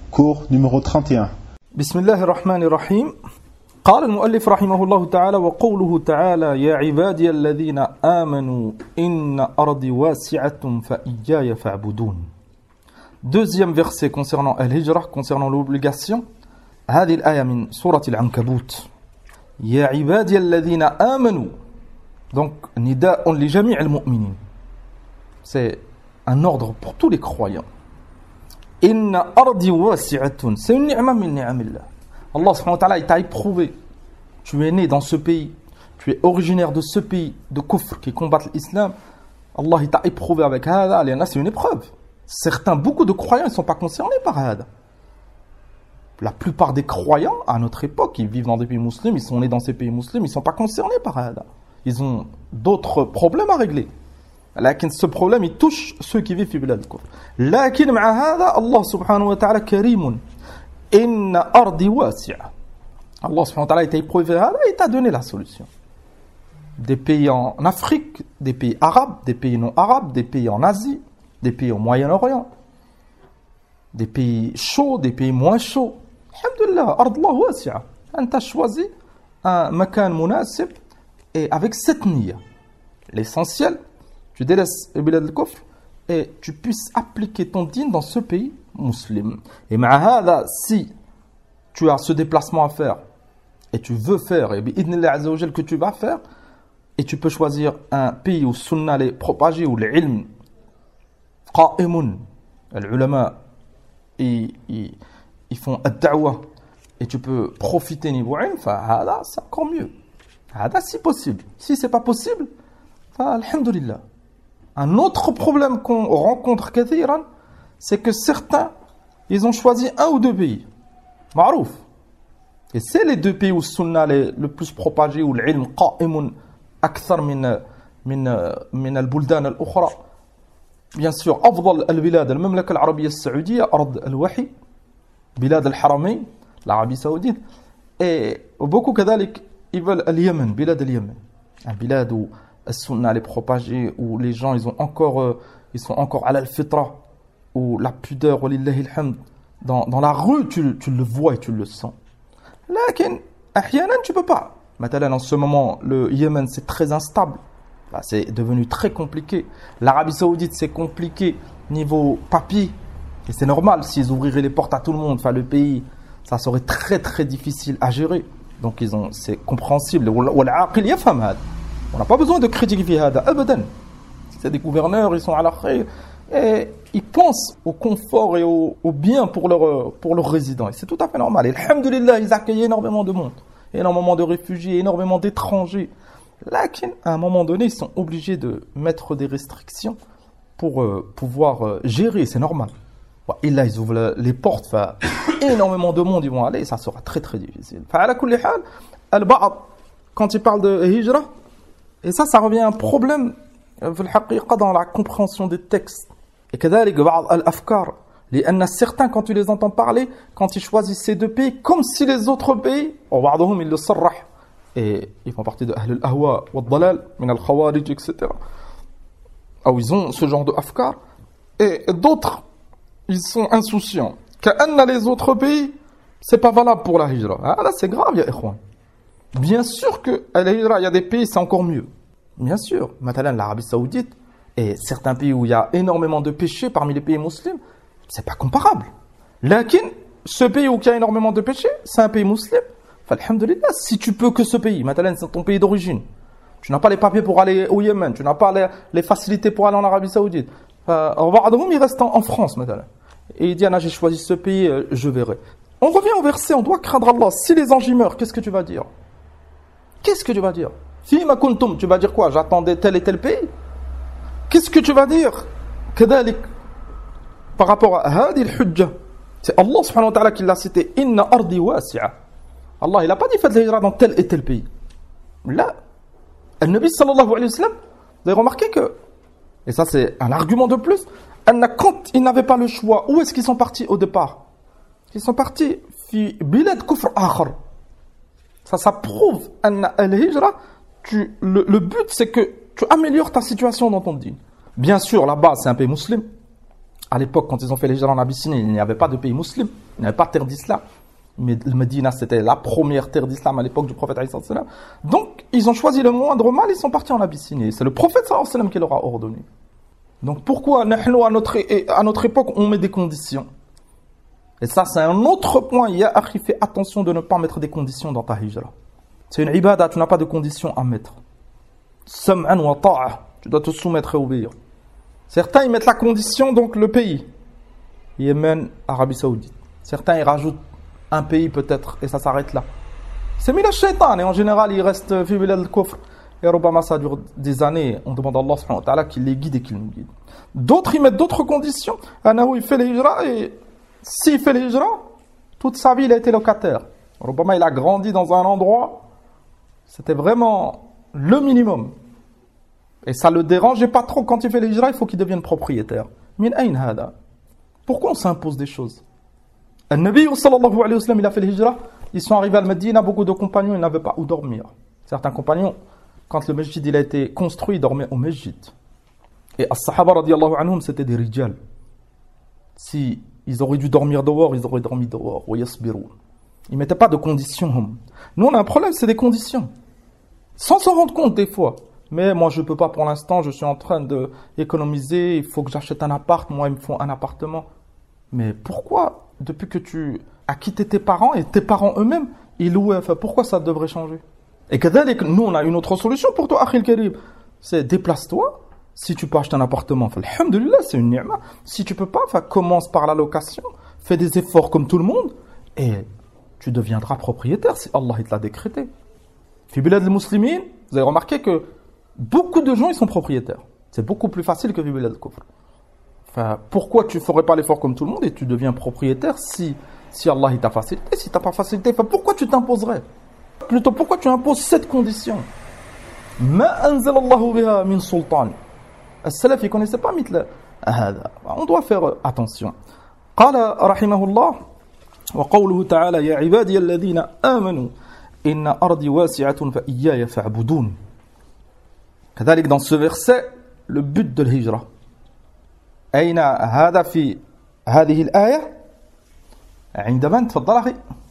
Cours numéro 31. بسم الله الرحمن الرحيم. قال المؤلف رحمه الله تعالى وقوله تعالى يا عبادي الذين آمنوا إن أرضي واسعة فإياي فاعبدون. Deuxième verset concernant Al-Hijrah, concernant l'obligation. هذه الآية من سورة العنكبوت. يا عبادي الذين آمنوا. Donc نداء لجميع المؤمنين. C'est un ordre pour tous les croyants. Inna ardi wasi'atun. C'est une ni'ma min ni'amillah. Allah subhanahu wa ta'ala, il t'a éprouvé. Tu es né dans ce pays. Tu es originaire de ce pays de kufr qui combattent l'islam. Allah, il t'a éprouvé avec hada. C'est une épreuve. Certains, beaucoup de croyants, ils ne sont pas concernés par hada. La plupart des croyants, à notre époque, ils vivent dans des pays musulmans, ils sont nés dans ces pays musulmans, ils ne sont pas concernés par hada. Ils ont d'autres problèmes à régler. لكن ce problème il touche ceux qui vivent في بلاد الكفر. لكن مع هذا الله سبحانه وتعالى كريم. إن أرضي واسعة. Allah subhanahu wa ta'ala il t'a éprouvé هذا et t'a donné la solution. Des pays en Afrique, des pays arabes, des pays non arabes, des pays en Asie, des pays au Moyen-Orient, des pays chauds, des pays moins chauds. Alhamdulillah, أرض الله واسعة. أنت as choisi un مكان مناسب et avec cette niya. L'essentiel tu délaisses le bilad al-kufr et tu puisses appliquer ton dîn dans ce pays musulman. Et ma'ahada, si tu as ce déplacement à faire et tu veux faire, et bi'idnillah azza wa jal que tu vas faire, et tu peux choisir un pays où sunnah est propagé, où l'ilm qa'imun, les ulama, ils font ad-da'wa, et tu peux profiter niveau ilm, fa'hada, c'est encore mieux. Hada, si possible. Si c'est pas possible, alhamdulillah. Un autre problème qu'on rencontre kathiran, c'est que certains, ils ont choisi un ou deux pays. Ma'rouf. Et c'est les deux pays où le sunnah est le plus propagé, où l'ilm qa'imun akthar min al-buldan al-ukhra. Bien sûr, afdal al-bilad, al-mamlaka al-arabiyya al-saoudiya, ard al-wahi, bilad al-haramayn, l'Arabie saoudite. Et beaucoup kadalik, ils veulent al-Yaman, bilad al-Yaman. Un bilad où Sunnah est propagée, où les gens ils sont encore à l'al-fitra, où la pudeur, walillahi alhamd, dans la rue tu le vois et tu le sens. Lakin, ahyanan tu peux pas. Maintenant en ce moment, le Yémen c'est très instable. Là, c'est devenu très compliqué. L'Arabie Saoudite c'est compliqué niveau papier. Et c'est normal, s'ils ouvriraient les portes à tout le monde, enfin le pays, ça serait très très difficile à gérer. Donc c'est compréhensible. Wal-aqil yafham hada. On n'a pas besoin de critiquer hada, abadan. C'est des gouverneurs, ils sont à la khayr, et ils pensent au confort et au bien pour leurs résidents. Et c'est tout à fait normal. Et alhamdulillah, ils accueillent énormément de monde, énormément de réfugiés, énormément d'étrangers. Lakin, à un moment donné, ils sont obligés de mettre des restrictions pour pouvoir gérer, c'est normal. Et là, ils ouvrent les portes, énormément de monde, ils vont aller, et ça sera très très difficile. Quand ils parlent de hijra, et ça revient à un problème dans la compréhension des textes. Et كذلك بعض الأفكار لأن certains quand tu les entends parler, quand ils choisissent ces deux pays comme si les autres pays وبعضهم ils le صرح et ils font partie de أهل الأهواء والضلال من الخوارج etc. Ou ils ont ce genre de afkar et d'autres ils sont insouciants كأن les autres pays c'est pas valable pour la hijra. Ah là c'est grave ya ikhwan. Bien sûr que à la hijra, il y a des pays, c'est encore mieux. Bien sûr. Maintenant, l'Arabie Saoudite et certains pays où il y a énormément de péchés parmi les pays musulmans, c'est pas comparable. Lakin, ce pays où il y a énormément de péchés, c'est un pays musulman. Alhamdulillah, si tu peux que ce pays, maintenant, c'est ton pays d'origine. Tu n'as pas les papiers pour aller au Yémen, tu n'as pas les facilités pour aller en Arabie Saoudite. Il reste en France, maintenant. Et il dit, j'ai choisi ce pays, je verrai. On revient au verset, on doit craindre Allah. Si les anges y meurent, qu'est-ce que tu vas dire? Qu'est-ce que tu vas dire? Fima kuntum, tu vas dire quoi? J'attendais tel et tel pays? Qu'est-ce que tu vas dire? Kadalik, par rapport à hadi al-hujja, c'est Allah subhanahu wa ta'ala qui l'a cité. Inna ardi wasi'a. Allah, il n'a pas dit faites l'hijra dans tel et tel pays. Là, le Nabi sallallahu alayhi wa sallam, vous avez remarqué que, et ça c'est un argument de plus, quand ils n'avaient pas le choix, où est-ce qu'ils sont partis au départ? Ils sont partis fi bilad kufr akhar. Ça prouve al-hijra, le but c'est que tu améliores ta situation dans ton dîn. Bien sûr, là-bas c'est un pays musulman. À l'époque, quand ils ont fait l'hijra en Abyssinie, il n'y avait pas de pays musulman. Il n'y avait pas de terre d'islam. Mais le Médina, c'était la première terre d'islam à l'époque du prophète alayhi salam. Donc, ils ont choisi le moindre mal, ils sont partis en Abyssinie. C'est le prophète sallallahu alayhi wa sallam qui leur a ordonné. Donc, pourquoi, à notre époque, on met des conditions? Et ça, c'est un autre point. Ya akhi, fais attention de ne pas mettre des conditions dans ta hijra. C'est une ibada, tu n'as pas de conditions à mettre. Sam'an wa ta'a. Tu dois te soumettre et obéir. Certains, ils mettent la condition, donc le pays. Yémen, Arabie Saoudite. Certains, ils rajoutent un pays peut-être, et ça s'arrête là. C'est mis le shaitan, et en général, il reste fi bilad al-kufr. Et Rubama, ça dure des années. On demande à Allah subhanahu wa ta'ala qu'il les guide et qu'il nous guide. D'autres, ils mettent d'autres conditions. Anahu, il fait les hijra, et s'il fait les hijra, toute sa vie, il a été locataire. Rubama, il a grandi dans un endroit, c'était vraiment le minimum. Et ça le dérangeait pas trop. Quand il fait les hijra, il faut qu'il devienne propriétaire. Min ayn hada? Pourquoi on s'impose des choses? Le Nabi sallallahu alayhi wa sallam, il a fait les hijra. Ils sont arrivés à Médina, beaucoup de compagnons, ils n'avaient pas où dormir. Certains compagnons, quand le masjid il a été construit, ils dormaient au masjid. Et as-sahaba radiyallahu anhum, c'était des rijal. Si ils auraient dû dormir dehors, ils auraient dormi dehors. Ils ne mettaient pas de conditions. Nous, on a un problème, c'est des conditions. Sans s'en rendre compte des fois. Mais moi, je ne peux pas pour l'instant, je suis en train d'économiser, il faut que j'achète un appart, moi, ils me font un appartement. Mais pourquoi, depuis que tu as quitté tes parents et tes parents eux-mêmes, ils louaient, enfin, pourquoi ça devrait changer? Et que nous, on a une autre solution pour toi, Akhil Karim. C'est déplace-toi. Si tu peux acheter un appartement, alhamdulillah, c'est une ni'ma. Si tu peux pas, commence par la location, fais des efforts comme tout le monde, et tu deviendras propriétaire si Allah te l'a décrété. Fi bilad al-muslimin, vous avez remarqué que beaucoup de gens, ils sont propriétaires. C'est beaucoup plus facile que fi bilad al-kufr. Pourquoi tu ne ferais pas l'effort comme tout le monde et tu deviens propriétaire si Allah t'a facilité? Si tu n'as pas facilité, pourquoi tu t'imposerais? Plutôt, pourquoi tu imposes cette condition? Ma anzal Allahu biha min sultan. As-salaf, ils ne connaissaient pas mitla. On doit faire attention. Qala rahimahullah wa qawluhu ta'ala ya ibadiy alladhina amanu inna ardi wasi'atun fa iyaya fa'budun. كذلك dans ce verset, le but de l'hijra. أين هذا في هذه الآية؟ عند من؟ تفضل أخي.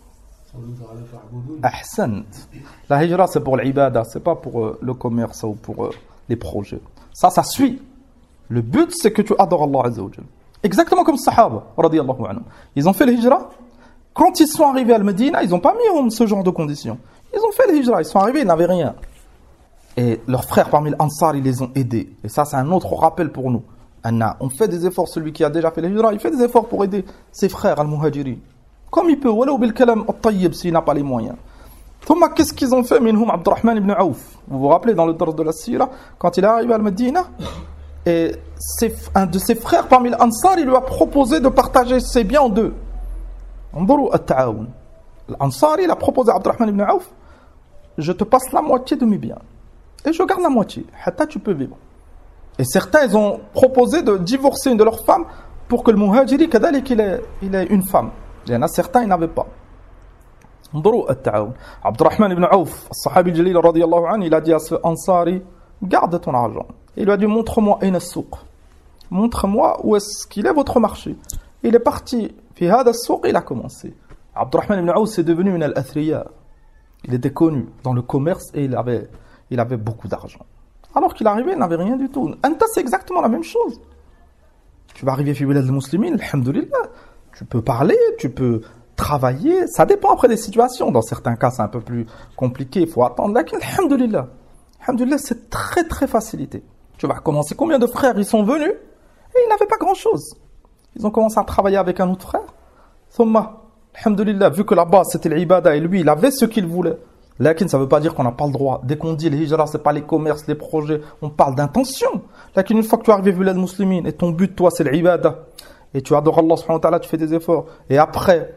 أحسنت. La hijra, c'est pour l'ibada, c'est pas pour le commerce ou pour les projets. Ça suit. Le but, c'est que tu adores Allah Azza wa Jalla. Exactement comme Sahaba, radiyallahu anhum. Ils ont fait le hijra. Quand ils sont arrivés à Médina, ils n'ont pas mis ce genre de conditions. Ils ont fait le hijra. Ils sont arrivés, ils n'avaient rien. Et leurs frères parmi les Ansar, ils les ont aidés. Et ça, c'est un autre rappel pour nous. On fait des efforts. Celui qui a déjà fait le hijra, il fait des efforts pour aider ses frères al-muhajirin. Comme il peut. Walaw bil kalam at-tayyib, s'il n'a pas les moyens. Thumma, qu'est-ce qu'ils ont fait? Minhum Abdurrahman ibn Auf. Vous vous rappelez dans le dars de la Sira, quand il est arrivé à Médina, et un de ses frères parmi les Ansar, il lui a proposé de partager ses biens en deux. Anduru at-ta'awun. L'Ansari, il a proposé à Abdurrahman ibn Auf, je te passe la moitié de mes biens. Et je garde la moitié. Hatta tu peux vivre. Et certains, ils ont proposé de divorcer une de leurs femmes pour que le muhajiri, kadalik, il ait une femme. Il y en a certains, ils n'avaient pas. Anduru at-ta'awun. Abdurrahman ibn Auf, sahabi jalil radiyallahu anhu, il a dit à ce Ansari, garde ton argent. Et il lui a dit, montre-moi ayn as-souq. Montre-moi où est-ce qu'il est votre marché. Il est parti, fi hada as-souq, il a commencé. Abdurrahman ibn Auf, c'est devenu une al-athriya. Il était connu dans le commerce et il avait beaucoup d'argent. Alors qu'il arrivait, il n'avait rien du tout. Anta, c'est exactement la même chose. Tu vas arriver fi bilad al-muslimin, alhamdulillah. Tu peux parler, tu peux travailler. Ça dépend après des situations. Dans certains cas, c'est un peu plus compliqué. Il faut attendre. Là, alhamdulillah. Alhamdulillah, c'est très très facilité. Tu vas commencer. Combien de frères ils sont venus et ils n'avaient pas grand-chose. Ils ont commencé à travailler avec un autre frère. Thumma, alhamdulillah, vu que là-bas c'était l'ibada et lui, il avait ce qu'il voulait. Lakin, ça ne veut pas dire qu'on n'a pas le droit. Dès qu'on dit les hijra, ce n'est pas les commerces, les projets, on parle d'intention. Lakin, une fois que tu es arrivé bilad muslimin et ton but, toi, c'est l'ibada, et tu adores Allah subhanahu wa ta'ala, tu fais des efforts, et après,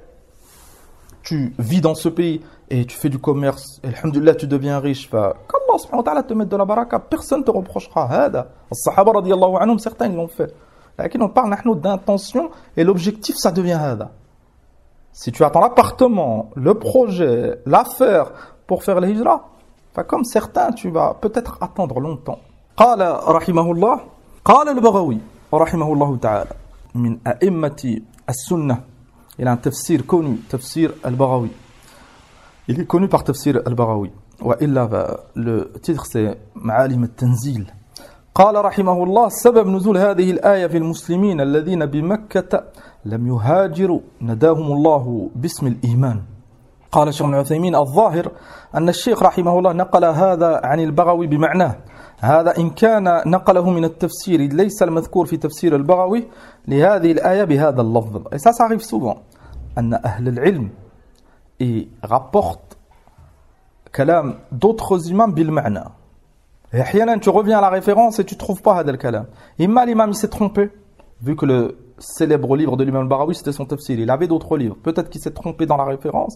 tu vis dans ce pays, et tu fais du commerce, et alhamdulillah, tu deviens riche, qu'Allah subhanahu wa ta'ala te mette de la baraka, personne ne te reprochera. Hada. As-sahaba radiyallahu anhum, certains, ils l'ont fait. Lakin, on parle d'intention, et l'objectif, ça devient hada. Si tu attends l'appartement, le projet, l'affaire, pour faire le hijra, comme certains, tu vas peut-être attendre longtemps. قال رحمه الله قال البغوي رحمه الله تعالى من أئمة السنة il a un tafsir connu, tafsir al-Baghawi. Il est connu par tafsir al-Baghawi. Le titre c'est Ma'alim al-Tanzil. قال رحمه الله سبب نزول هذه الآية في المسلمين الذين بمكة لم يهاجروا نداهم الله باسم الإيمان. قال الشيخ ابن عثيمين الظاهر أن الشيخ رحمه الله نقل هذا عن البغوي بمعناه هذا إن كان نقله من التفسير ليس المذكور في تفسير البغوي لهذه الآية بهذا اللفظ. Et ça arrive souvent أن أهل العلم rapportent كلام d'autres imams بالمعنى. Et أحيانا tu reviens à la référence et tu trouves pas هذا الكلام. إما l'imam il s'est trompé vu que le célèbre livre de l'imam al-Baghawi c'était son tafsir. Il avait d'autres livres. Peut-être qu'il s'est trompé dans la référence.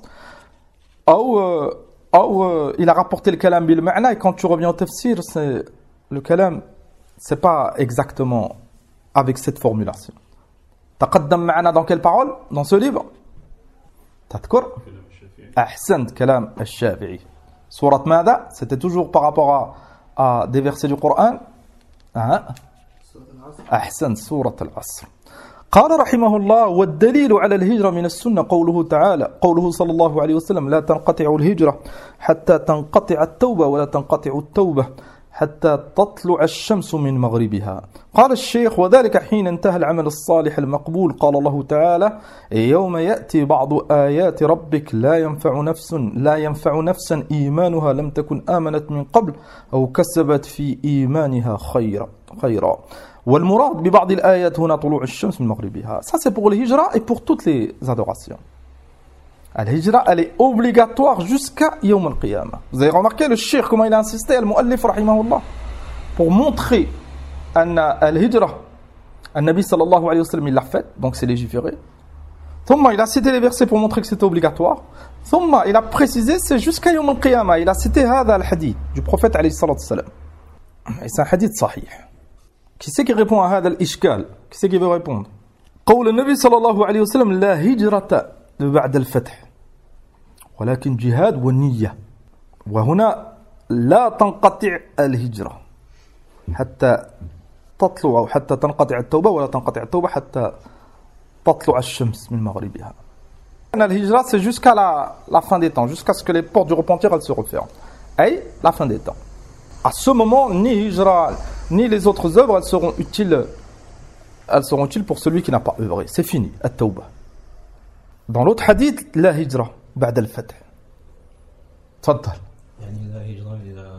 Ou il a rapporté le kalam bil ma'na et quand tu reviens au tafsir, le kalam c'est pas exactement avec cette formulation. Taqaddam ma'na dans quelle parole? Dans ce livre? Tadhkur? Ahsan kalam al-Shafi'i. Surat Mada, c'était toujours par rapport à des versets du Coran. Ahsan surat al-Asr. قال رحمه الله والدليل على الهجرة من السنة قوله صلى الله عليه وسلم لا تنقطع الهجرة حتى تنقطع التوبة ولا تنقطع التوبة حتى تطلع الشمس من مغربها. قال الشيخ وذلك حين انتهى العمل الصالح المقبول قال الله تعالى يوم يأتي بعض آيات ربك لا ينفع نفسا إيمانها لم تكن آمنت من قبل أو كسبت في إيمانها خيرا. والمراد ببعض الآيات هنا طلوع الشمس من مغربها. Ça c'est pour le hijra et pour toutes les adorations. Al-hijra elle est obligatoire jusqu'à Yawm al-Qiyamah. Vous avez remarqué le cheikh comment il a insisté al-muallif rahimahullah pour montrer al-hijra al-Nabi sallallahu alayhi wa sallam il l'a fait donc c'est légiféré. ثم il a cité les versets pour montrer que c'était obligatoire. ثم il a précisé c'est jusqu'à Yawm al-Qiyamah. Il a cité هذا الحديث du prophète alayhi salatu wassalam. Et c'est un hadith sahih. Qui c'est qui répond à هذا الإشكال? Qui c'est qui veut répondre? قول النبي صلى الله عليه وسلم لا هجرة بعد الفتح ولكن جهاد والنية وهنا لا تنقطع الهجرة حتى تطلع أو حتى تنقطع التوبة ولا تنقطع التوبة حتى تطلع الشمس من مغربها. الهجرة c'est jusqu'à la fin des temps, jusqu'à ce que les portes du repentir elles se referment. Et la fin des temps. À ce moment, ni hijra ni les autres œuvres elles seront utiles pour celui qui n'a pas œuvré. C'est fini, at-tawbah. Dans l'autre hadith, la hijra بعد الفتح. تفضل. يعني لا هجرة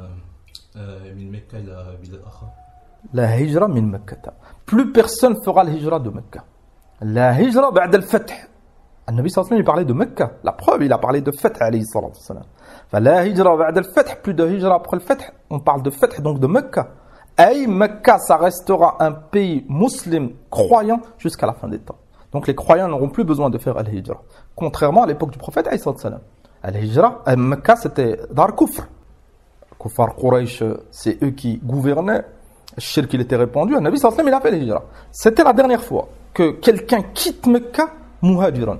من مكة إلى بلاد أخرى. لا هجرة من مكة. Plus personne fera le hijra de Mecca. La hijra بعد الفتح. النبي صلى الله عليه وسلم il parlait de Mecca. La preuve, il a parlé de Fath عليه الصلاة والسلام. فلا هجرة بعد الفتح, plus de hijra après le Fath. On parle de Fath donc de Mecca. Et Mecca, ça restera un pays musulman croyant jusqu'à la fin des temps. Donc les croyants n'auront plus besoin de faire al-hijra. Contrairement à l'époque du prophète alayhi salam. Al-hijra, Mecca c'était dar kufr. Kufar Quraysh, c'est eux qui gouvernaient. Le shirk il était répandu. Le Nabi sallallahu alayhi wa sallam il a fait al-hijra. C'était la dernière fois que quelqu'un quitte Mecca muhajiran.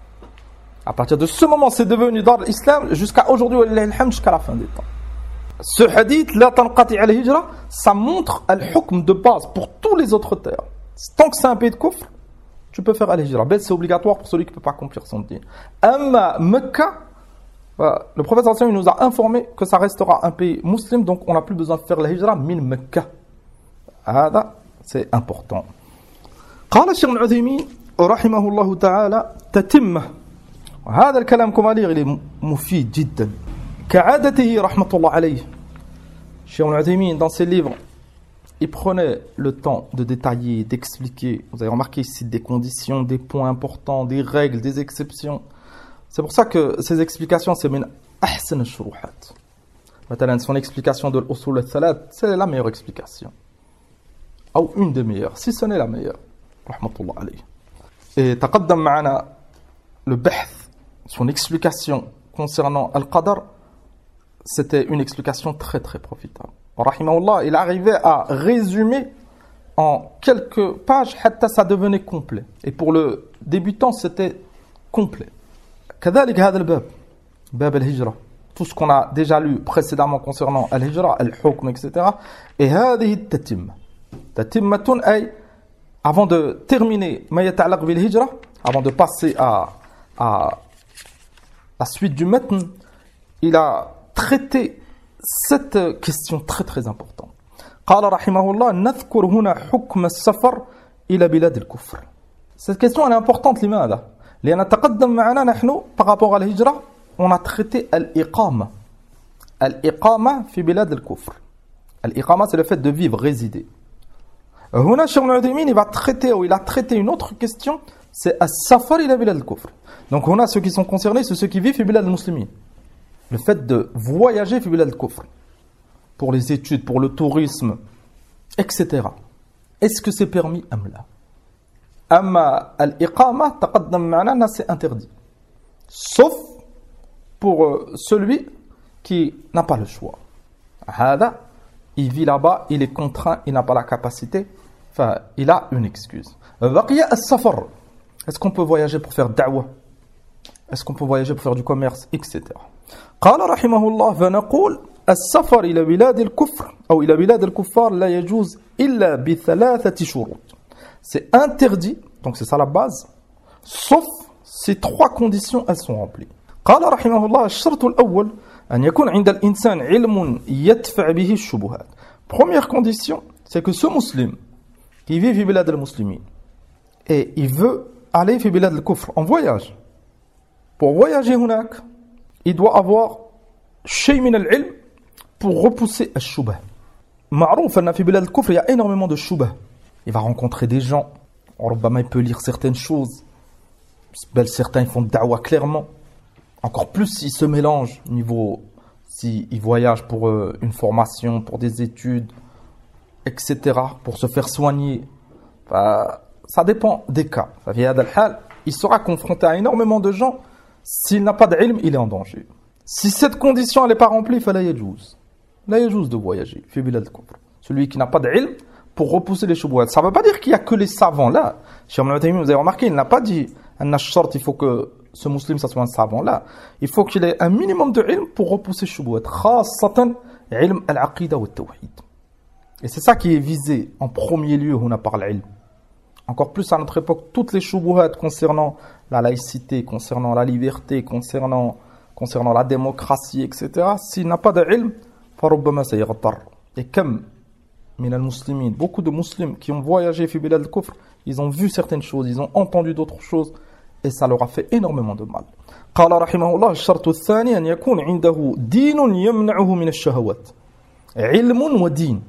À partir de ce moment, c'est devenu dar l'islam jusqu'à aujourd'hui, jusqu'à la fin des temps. Ce hadith, la tanqati al-hijra, ça montre al-hukm de base pour tous les autres terres. Tant que c'est un pays de kufr, tu peux faire al-hijra. C'est obligatoire pour celui qui ne peut pas accomplir son dîn. Amma Mecca, le prophète sallallahu alayhi wa sallam nous a informé que ça restera un pays musulman, donc on n'a plus besoin de faire la-hijra min Mecca. C'est important. قال الشيخ ابن عثيمين رحمه الله تعالى تتمه. هذا الكلام كما لي مفيد جدا. كعادته رحمة الله عليه. Cheikh Ibn Uthaymin, dans ses livres, il prenait le temps de détailler, d'expliquer. Vous avez remarqué ici des conditions, des points importants, des règles, des exceptions. C'est pour ça que ces explications, c'est min ahsan al-shuruhat. Maintenant, son explication de l'usul al-thalat, c'est la meilleure explication. Ou une des meilleures, si ce n'est la meilleure. Rahmatullah alayhi. Et taqaddam ma'ana le bahth, son explication concernant al-qadar, c'était une explication très très profitable. Rahimahullah, il arrivait à résumer en quelques pages, hatta ça devenait complet. Et pour le débutant, c'était complet. كذلك هذا الباب, باب الهجرة. Tout ce qu'on a déjà lu précédemment concernant al-hijra, al-hukm, etc. Et هذه التتمة. تتمة أي, avant de terminer ما يتعلق بالهجرة, avant de passer à la suite du matn, il a traité cette question très très importante. قال رحمه الله نذكر هنا حكم السفر إلى بلاد الكفر. Cette question elle est importante لماذا؟ لأن تقدم معنا نحن par rapport à الهجرة on a traité الإقامة. الإقامة في بلاد الكفر. الإقامة c'est le fait de vivre, résider. هنا Cheikh Ibn Uthaymin il va traiter ou il a traité une autre question, c'est السفر إلى بلاد الكفر. Donc on a ceux qui sont concernés, c'est ceux qui vivent في بلاد المسلمين. Le fait de voyager في بلاد الكفر pour les études, pour le tourisme, etc. Est-ce que c'est permis أم لا؟ أما الإقامة تقدم معنا c'est interdit. Sauf pour celui qui n'a pas le choix. هذا il vit là-bas, il est contraint, il n'a pas la capacité, enfin, il a une excuse. بقي السفر. Est-ce qu'on peut voyager pour faire da'wah? Est-ce qu'on peut voyager pour faire du commerce, etc. قال رحمه الله فنقول السفر إلى بلاد الكفر أو إلى بلاد الكفار لا يجوز إلا بثلاثة شروط. C'est interdit, donc c'est ça la base, sauf si trois conditions elles sont remplies. قال رحمه الله الشرط الأول أن يكون عند الإنسان علم يدفع به الشبهات. Première condition, c'est que ce musulman qui vit في بلاد المسلمين et il veut aller في بلاد الكفر en voyage. Pour voyager هناك, il doit avoir شيء من العلم pour repousser الشبه. معروف أن في بلاد الكفر il y a énormément de shubha. Il va rencontrer des gens, ربما il peut lire certaines choses, certains ils font da'wah clairement, encore plus s'ils se mélangent niveau, s'ils voyagent pour une formation, pour des études, etc., pour se faire soigner. Ça dépend des cas. Il sera confronté à énormément de gens. S'il n'a pas d'ilm, il est en danger. Si cette condition n'est pas remplie, فلا يجوز. لا يجوز de voyager. في بلاد الكفر. Celui qui n'a pas d'ilm, pour repousser les shubouhat. Ça ne veut pas dire qu'il n'y a que les savants là. Cheikh Ibn Uthaymin, vous avez remarqué, il n'a pas dit il faut que ce musulman ça soit un savant là. Il faut qu'il ait un minimum de ilm pour repousser les shubouhat. خاصة علم العقيدة والتوحيد. Et c'est ça qui est visé en premier lieu on a par l'ilm. Encore plus à notre époque, toutes les shubouhat concernant la laïcité, concernant la liberté, concernant la démocratie, etc. S'il n'a pas d'ilm, فربما سيغتر. Et comme beaucoup de musulmans qui ont voyagé في بلاد الكفر, ils ont vu certaines choses, ils ont entendu d'autres choses et ça leur a fait énormément de mal. قال رحمه الله الشرط الثاني أن يكون عنده دين يمنعه من الشهوات. علم ودين.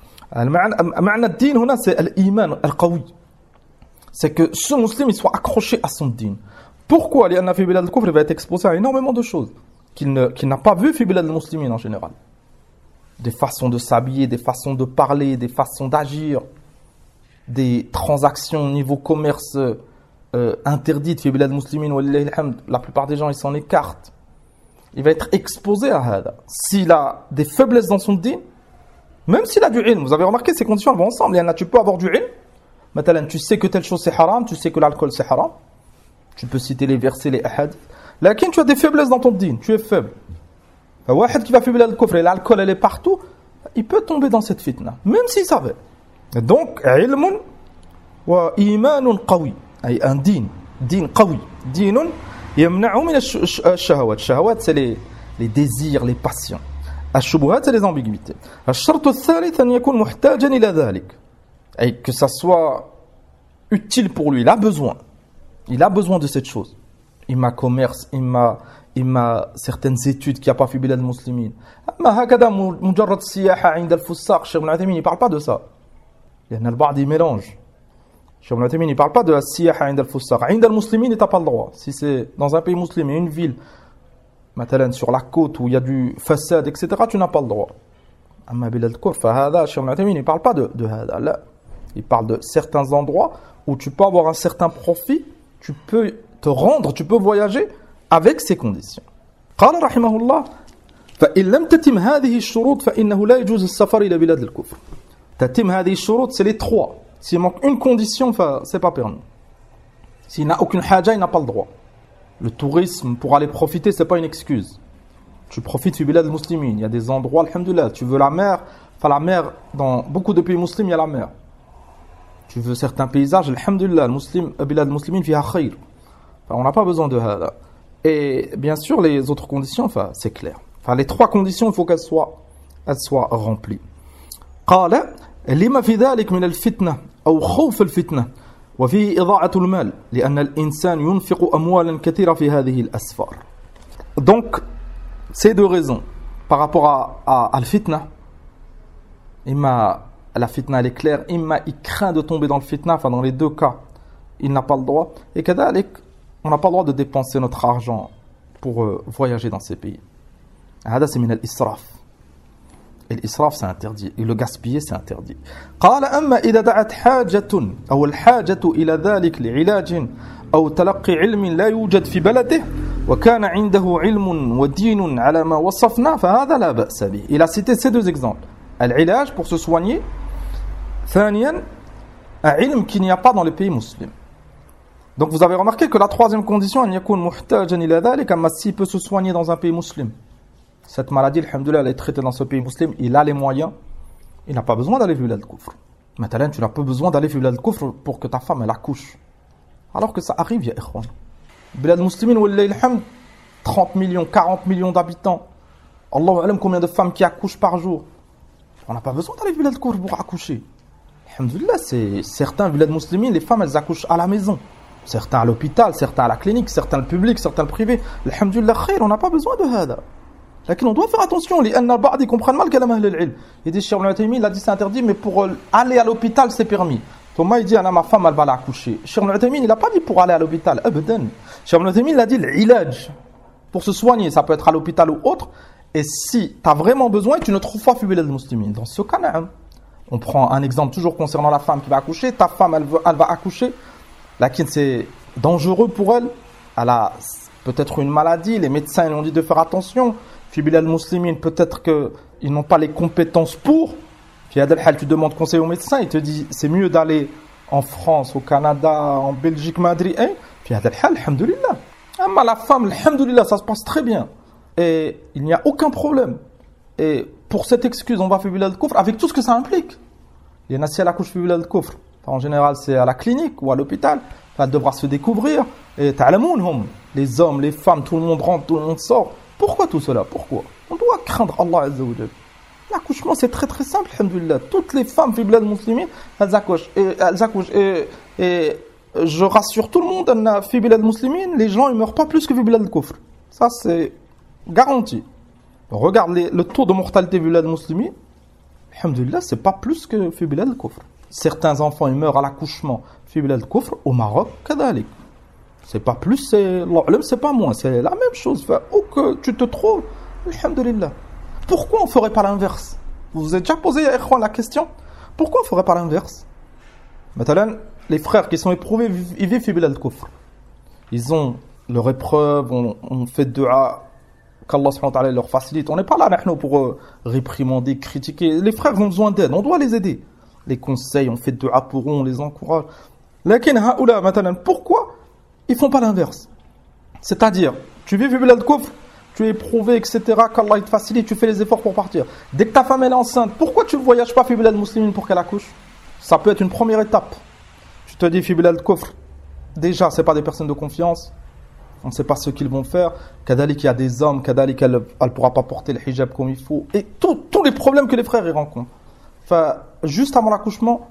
معنى الدين هنا c'est الإيمان القوي. C'est que ce musulman il soit accroché à son dîn. Pourquoi? لأن في بلاد الكفر il va être exposé à énormément de choses qu'il n'a pas vu في بلاد المسلمين en général. Des façons de s'habiller, des façons de parler, des façons d'agir, des transactions au niveau commerce interdites. في بلاد المسلمين ولله الحمد, la plupart des gens ils s'en écartent. Il va être exposé à hada. S'il a des faiblesses dans son dîn, même s'il a du ilm, vous avez remarqué ces conditions elles vont ensemble. Tu peux avoir du ilm. Maintenant, tu sais que telle chose c'est haram, tu sais que l'alcool c'est haram. Tu peux citer les versets, les hadiths. Lakin tu as des faiblesses dans ton dîn, tu es faible. Un qui va في بلاد الكفر et l'alcool elle est partout, il peut tomber dans cette fitna, même s'il savait. Donc, علم وإيمان قوي, أي un دين قوي, دين يمنعه من الشهوات. الشهوات c'est les désirs, les passions. الشبهات c'est les ambiguïtés. الشرط الثالث أن يكون محتاجا إلى ذلك. Et que ça soit utile pour lui, il a besoin de cette chose. Il m'a commerce, il m'a certaines études qui a pas fait بلاد المسلمين. أما هكذا مجرد سياحة عند الفساق, Cheikh Ibn Uthaymin il parle pas de ça. Il y en a le bord il mélange. Cheikh Ibn Uthaymin il parle pas de la سياحة عند الفساق. عند المسلمين il n'a pas le droit. Si c'est dans un pays musulman, une ville, مثلا sur la côte où il y a du façade, etc., tu n'as pas le droit. أما بلاد الكفر فهذا Cheikh Ibn Uthaymin il parle pas de هذا. Là, il parle de certains endroits où tu peux avoir un certain profit, tu peux te rendre, tu peux voyager avec ces conditions. قال رحمه الله فإن لم تتم هذه الشروط فإنه لا يجوز السفر إلى بلاد الكفر. تتم هذه الشروط c'est les trois. S'il manque une condition, c'est pas permis. S'il n'a aucune haja, il n'a pas le droit. Le tourisme pour aller profiter, c'est pas une excuse. Tu profites في بلاد المسلمين. Il y a des endroits, alhamdoulilah, tu veux la mer, la mer dans beaucoup de pays musulmans, il y a la mer. Tu veux certains paysages, alhamdoulilah, بلاد المسلمين فيها خير. On n'a pas besoin de hada. Et bien sûr, les autres conditions, c'est clair. Les trois conditions, il faut qu'elles soient remplies. قال لما في ذلك من الفتنة أو خوف الفتنة وفيه إضاعة المال لأن الإنسان ينفق أموالا كثيرة في هذه الأسفار. Donc, ces deux raisons par rapport à la fitna, la fitna elle est claire, il craint de tomber dans le fitna, dans les deux cas, il n'a pas le droit. Et كذلك, on n'a pas le droit de dépenser notre argent pour voyager dans ces pays. هذا c'est من الإسراف. Et l'israf c'est interdit, et le gaspiller c'est interdit. قال أما إذا دعت حاجة أو الحاجة إلى ذلك لعلاج أو تلقي علم لا يوجد في بلده وكان عنده علم ودين على ما وصفنا فهذا لا بأس به. Il a cité ces deux exemples. العلاج pour se soigner. ثانيا علم qu'il n'y a pas dans les pays musulmans. Donc vous avez remarqué que la troisième condition أن يكون محتاجا إلى ذلك, أما s'il peut se soigner dans un pays musulman. Cette maladie, alhamdoulilah, elle est traitée dans ce pays musulman, il a les moyens, il n'a pas besoin d'aller vivre al-kufr. Maintenant, tu n'as pas besoin d'aller vivre al-kufr pour que ta femme elle accouche. Alors que ça arrive, ya ikhwan. Bilad muslimin, wallahi alhamd, 30 millions, 40 millions d'habitants. Allahu alam combien de femmes qui accouchent par jour. On n'a pas besoin d'aller vivre al-kufr pour accoucher. Alhamdoulilah, c'est certains bilad muslimin, les femmes elles accouchent à la maison. Certains à l'hôpital, certains à la clinique, certains le public, certains le privé. Alhamdoulilah khair, on n'a pas besoin de hada. On doit faire attention, ils comprennent mal kalam ahl al-ilm. Il dit Cheikh Ibn Uthaymin, il a dit c'est interdit, mais pour aller à l'hôpital c'est permis. Thomas il dit ma femme elle va l'accoucher. Cheikh Ibn Uthaymin il n'a pas dit pour aller à l'hôpital, abadan. Cheikh Ibn Uthaymin il a dit l'ilaj, pour se soigner, ça peut être à l'hôpital ou autre. Et si tu as vraiment besoin, tu ne trouves pas fi bilad muslimin. Dans ce cas, on prend un exemple toujours concernant la femme qui va accoucher. Ta femme elle va accoucher, laquelle c'est dangereux pour elle. Elle a peut-être une maladie, les médecins ils ont dit de faire attention. Bilal muslimin, peut-être qu'ils n'ont pas les compétences pour. Puis tu demandes conseil au médecin, il te dit c'est mieux d'aller en France, au Canada, en Belgique, Madrid. Puis alhamdoulilah. La femme, alhamdoulilah, ça se passe très bien. Et il n'y a aucun problème. Et pour cette excuse, on va faire bilal al-kufr avec tout ce que ça implique. Il y en a si elle accouche bilal al-kufr. En général, c'est à la clinique ou à l'hôpital. Elle devra se découvrir. Et ta'lamounhum, les hommes, les femmes, tout le monde rentre, tout le monde sort. Pourquoi tout cela? Pourquoi? On doit craindre Allah Azza wa Jal. L'accouchement c'est très très simple, alhamdoulilah. Toutes les femmes fi bilad muslimin, elles accouchent. Et je rassure tout le monde, fi bilad muslimin, les gens ils meurent pas plus que fi bilad al-kufr. Ça c'est garanti. Regarde le taux de mortalité fi bilad muslimin, alhamdoulilah, c'est pas plus que fi bilad al-kufr. Certains enfants ils meurent à l'accouchement fi bilad al-kufr, au Maroc, kadalik. C'est pas plus, c'est pas moins, c'est la même chose. Où que tu te trouves, alhamdoulilah. Pourquoi on ne ferait pas l'inverse? Vous vous êtes déjà posé la question? Pourquoi on ne ferait pas l'inverse? Maintenant, les frères qui sont éprouvés, ils vivent fi bilad al-kufr. Ils ont leur épreuve, on fait dua, qu'Allah subhanahu wa ta'ala leur facilite. On n'est pas là pour réprimander, critiquer. Les frères ont besoin d'aide, on doit les aider. Les conseils, on fait dua pour eux, on les encourage. Lakin haoula, maintenant, pourquoi ils font pas l'inverse? C'est-à-dire, tu vis bilad al-kufr, tu es éprouvé, etc., qu'Allah te facilite, tu fais les efforts pour partir. Dès que ta femme elle est enceinte, pourquoi tu ne voyages pas fi bilad muslimin pour qu'elle accouche? Ça peut être une première étape. Tu te dis fi bilad al-kufr, déjà, c'est pas des personnes de confiance, on ne sait pas ce qu'ils vont faire. Kadalik, il y a des hommes, kadalik, elle ne pourra pas porter le hijab comme il faut, et tous les problèmes que les frères y rencontrent. Enfin, juste avant l'accouchement,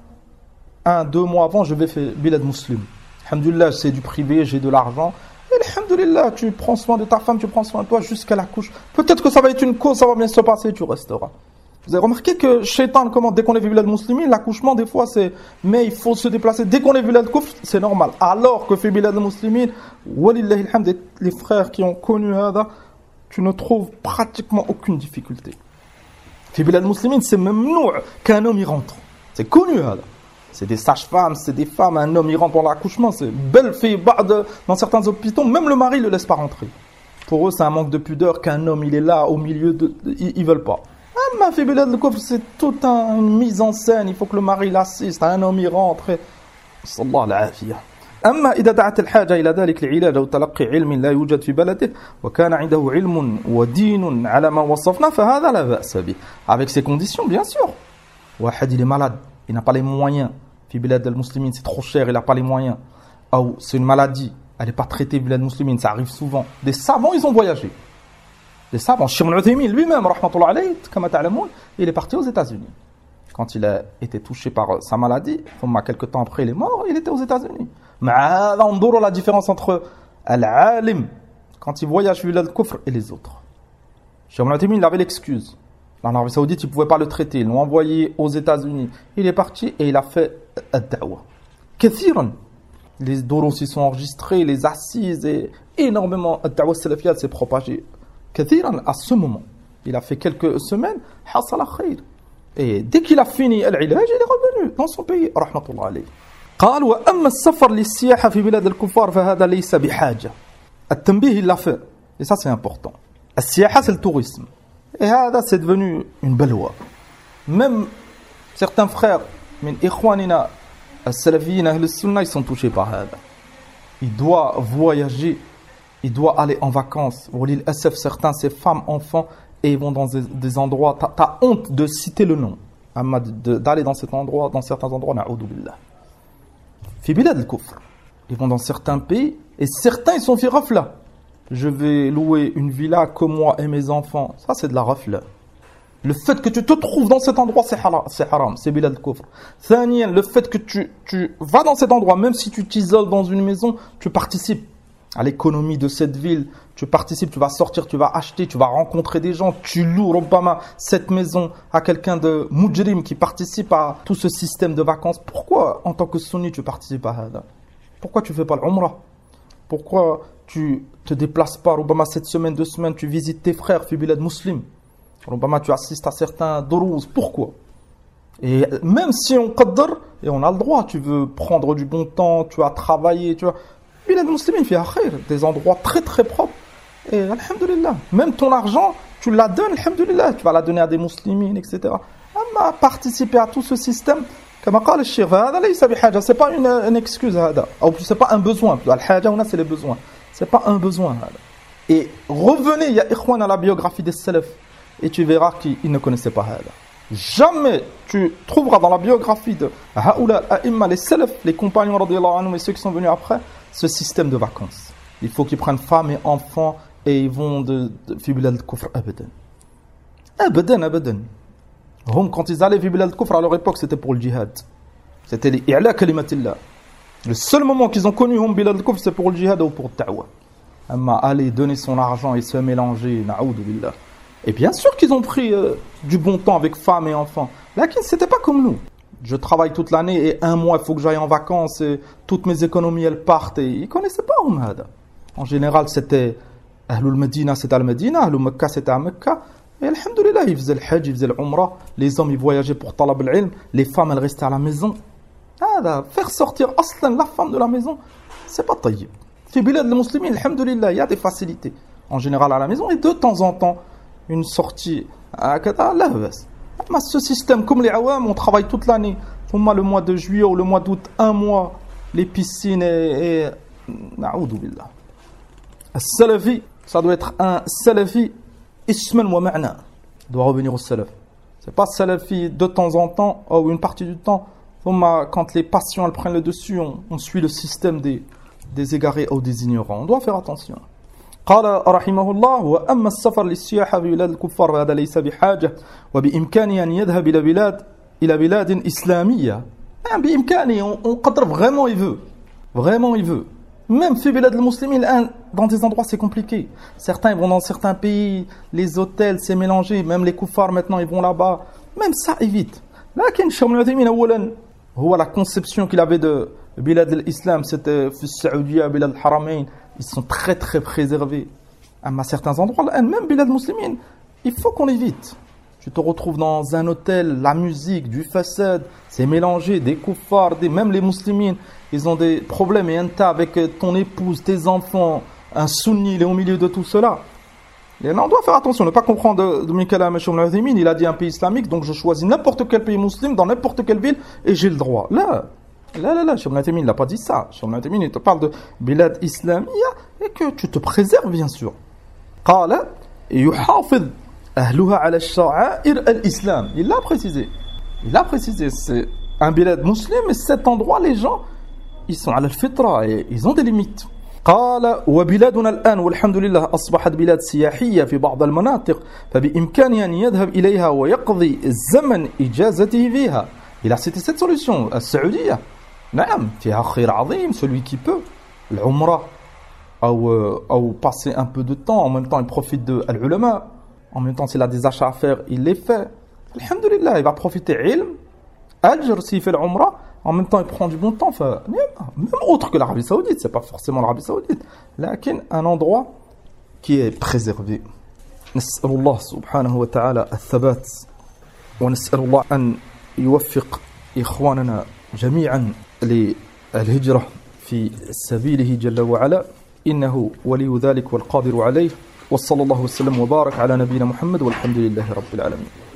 1-2 mois avant, je vais faire bilad muslim. Alhamdulillah, c'est du privé, j'ai de l'argent. Et alhamdulillah, tu prends soin de ta femme, tu prends soin de toi jusqu'à la couche. Peut-être que ça va être une cause, ça va bien se passer, tu resteras. Vous avez remarqué que Shaitan, dès qu'on est vu bilad muslimin, l'accouchement, des fois, c'est. Mais il faut se déplacer. Dès qu'on est vu bilad kufr, c'est normal. Alors que fait bilad muslimin, walillahi alhamd, les frères qui ont connu Hada, tu ne trouves pratiquement aucune difficulté. Fait bilad muslimin, c'est même nous qu'un homme y rentre. C'est connu Hada. C'est des sages-femmes, c'est des femmes, un homme il rentre pour l'accouchement, c'est belle fille, dans certains hôpitaux, même le mari ne le laisse pas rentrer. Pour eux, c'est un manque de pudeur qu'un homme il est là au milieu de. Ils veulent pas. Ma fille bilad al-kufr, c'est toute une mise en scène, il faut que le mari l'assiste, un homme il rentre. Sallallahu alayhi wa أما إذا دعت الحاجة إلى ذلك العلاج أو تلقي علم لا يوجد في بلده وكان عنده علم ودين على ما وصفنا فهذا لا بأس به. Avec ces conditions, bien sûr. Wahad il est malade, il n'a pas les moyens. Fi bilad al-muslimin, c'est trop cher, il n'a pas les moyens. Ou c'est une maladie, Elle n'est pas traitée bilad muslimine, ça arrive souvent. Des savants, ils ont voyagé. Des savants. Cheikh Ibn Uthaymin lui-même, rahmatullah alayhi, comme ta'lamoun, il est parti aux États-Unis. Quand il a été touché par sa maladie, quelques temps après il est mort, il était aux États-Unis. Mais on voit la différence entre al-alim, quand il voyage bilad al-kufr, et les autres. Cheikh Ibn Uthaymin, il avait l'excuse. En Arabie Saoudite, ils ne pouvaient pas le traiter. Ils l'ont envoyé aux États-Unis. Il est parti et il a fait ad-da'wa. Kathiran. Les doros s'y sont enregistrés, les assises, et énormément. Ad-da'wa salafiyat s'est propagé. Kathiran, à ce moment. Il a fait quelques semaines. Hasala khayr. Et dès qu'il a fini l'ilaj, il est revenu dans son pays. Rahmatullah alayhi. قال وأما السفر للسياحة في بلاد الكفار فهذا ليس بحاجة. التنبيه il l'a fait. Et ça c'est important. السياحة c'est le tourisme. Et ça, c'est devenu une balwa. Même certains frères, min ikhwanina, as-salafiyyin, ahl-sunnah, ils sont touchés par ça. Il doit voyager, il doit aller en vacances. Walil asaf, certains, ces femmes, enfants, et ils vont dans des endroits, t'as honte de citer le nom. D'aller dans cet endroit, dans certains endroits, na'oudou billah. Fi bilad al-kufr. Ils vont dans certains pays, et certains, ils sont fi rafla. Je vais louer une villa que moi et mes enfants. Ça, c'est de la rafla. Le fait que tu te trouves dans cet endroit, c'est haram. C'est bilad al-kufr. Thaniyan, le fait que tu vas dans cet endroit, même si tu t'isoles dans une maison, tu participes à l'économie de cette ville. Tu participes, tu vas sortir, tu vas acheter, tu vas rencontrer des gens. Tu loues, Rubbama, cette maison à quelqu'un de mujrim qui participe à tout ce système de vacances. Pourquoi, en tant que sunni, tu participes à ça? Pourquoi tu fais pas l'umrah? Pourquoi tu te déplaces pas, Rubbama, cette semaine, 2 semaines, tu visites tes frères, fi bilad muslim. Rubbama, tu assistes à certains dourouz. Pourquoi? Et même si on qaddar, et on a le droit, tu veux prendre du bon temps, tu as travaillé, tu vois. Bilad muslimin fi khayr, des endroits très très propres. Et alhamdulillah, même ton argent, tu la donnes, alhamdulillah, tu vas la donner à des muslimines, etc. Amma participer à tout ce système, comme قال الشيخ, هذا ليس بحاجة, c'est pas une excuse هذا, ou c'est pas un besoin. Al-haja, on a c'est les besoins. C'est pas un besoin. Et revenez, ya ikhwan, à la biographie des salaf, et tu verras qu'ils ne connaissaient pas ça. Jamais tu trouveras dans la biographie de Haoula, A'imma, les salaf, les compagnons radiyallahu anhum et ceux qui sont venus après, ce système de vacances. Il faut qu'ils prennent femmes et enfants et ils vont de fi bilad al-kufr abadan. Abadan. Quand ils allaient fi bilad al-kufr à leur époque, c'était pour le djihad. C'était l'i'la kalimatillah. Le seul moment qu'ils ont connu bilad al-kufr, c'est pour le djihad ou pour le ta'wa. Amma aller donner son argent et se mélanger, na'oudou billah. Et bien sûr qu'ils ont pris du bon temps avec femmes et enfants. Là, c'était pas comme nous. Je travaille toute l'année et 1 mois, il faut que j'aille en vacances et toutes mes économies, elles partent. Et ils connaissaient pas Hada. En général, c'était Ahlul Medina, c'était à Medina. Ahlul Mekka, c'était à Mekka. Et alhamdulillah, ils faisaient le hajj, ils faisaient l'umrah. Les hommes, ils voyageaient pour talab al-ilm. Les femmes, elles restaient à la maison. Faire sortir aslan la femme de la maison, c'est pas tayyib. Fi bilad al-muslimin, alhamdulillah, il y a des facilités. En général, à la maison et de temps en temps, une sortie à là, ce système, comme les awam, on travaille toute l'année. Le mois de juillet ou le mois d'août, 1 mois, les piscines et na'oudou billah. Salafi, ça doit être un salafi isman wa ma'na. Il doit revenir au salaf. C'est pas salafi de temps en temps ou une partie du temps. Quand les passions elles prennent le dessus, on suit le système des égarés ou des ignorants. On doit faire attention. قال رحمه الله وأما السفر للسياحة في بلاد الكفار فهذا ليس بحاجة وبإمكانه أن يذهب إلى بلاد إسلامية. بإمكانه, on قدر vraiment il veut. Même في بلاد المسلمين dans des endroits c'est compliqué. Certains ils vont dans certains pays, les hôtels c'est mélangé, même les kuffars maintenant ils vont là-bas. Même ça évite. لكن شيخ ابن عثيمين أولا هو la conception qu'il avait de بلاد الإسلام c'était في السعودية بلاد الحرمين. Ils sont très très préservés. À certains endroits, même bilad muslimin, il faut qu'on évite. Tu te retrouves dans un hôtel, la musique, du façade, c'est mélangé, des kuffars, même les muslimines, ils ont des problèmes et un tas avec ton épouse, tes enfants, un sunni, il est au milieu de tout cela. Et là, on doit faire attention, ne pas comprendre de Mikala Meshom Al-Azimine, il a dit un pays islamique, donc je choisis n'importe quel pays musulman dans n'importe quelle ville et j'ai le droit. Là, Cheikh Ibn Uthaymin, il n'a pas dit ça. Cheikh Ibn Uthaymin, il te parle de bilad islamiyya et que tu te préserves, bien sûr. قال يحافظ أهلها على الشعائر الإسلام. Il l'a précisé. C'est un bilad musulman, mais cet endroit, les gens, ils sont à la fitra et ils ont des limites. قال وبلادنا الآن والحمد لله أصبحت بلاد سياحية في بعض المناطق فبإمكانه أن يذهب إليها ويقضي زمن إجازته فيها. Il a cité cette solution, السعودية. نعم فيها خير عظيم, celui qui peut. العمرة أو passer un peu de temps, en même temps il profite de l'ulama, en même temps s'il a des achats à faire, il les fait. Alhamdulillah, il va profiter ilm, ajr s'il fait l'umrah, en même temps il prend du bon temps, même autre que l'Arabie Saoudite, c'est pas forcément l'Arabie Saoudite, mais un endroit qui est préservé. نسأل الله سبحانه وتعالى الثبات ونسأل الله أن يوفق إخواننا جميعا للهجرة في سبيله جل وعلا إنه ولي ذلك والقادر عليه وصلى الله وسلم وبارك على نبينا محمد والحمد لله رب العالمين.